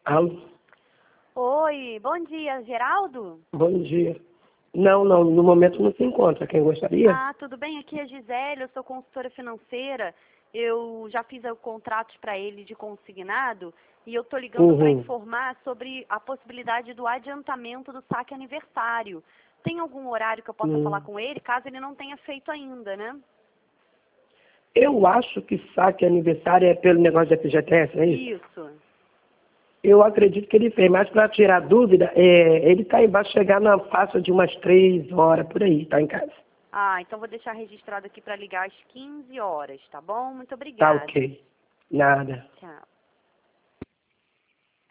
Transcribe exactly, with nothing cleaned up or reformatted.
Alô? Oi, bom dia, Geraldo? Bom dia. Não, não, no momento não se encontra. Quem gostaria? Ah, tudo bem? Aqui é a Gisele, eu sou consultora financeira. Eu já fiz o contrato para ele de consignado e eu estou ligando para Uhum. informar sobre a possibilidade do adiantamento do saque aniversário. Tem algum horário que eu possa falar Hum. com ele, caso ele não tenha feito ainda, né? Eu acho que saque aniversário é pelo negócio de F G T S, é isso? Isso. Eu acredito que ele fez, mas para tirar dúvida, é, ele tá, vai chegar na faixa de umas três horas por aí, tá em casa. Ah, então vou deixar registrado aqui para ligar às quinze horas, tá bom? Muito Tá obrigada. ok. Nada. Tchau.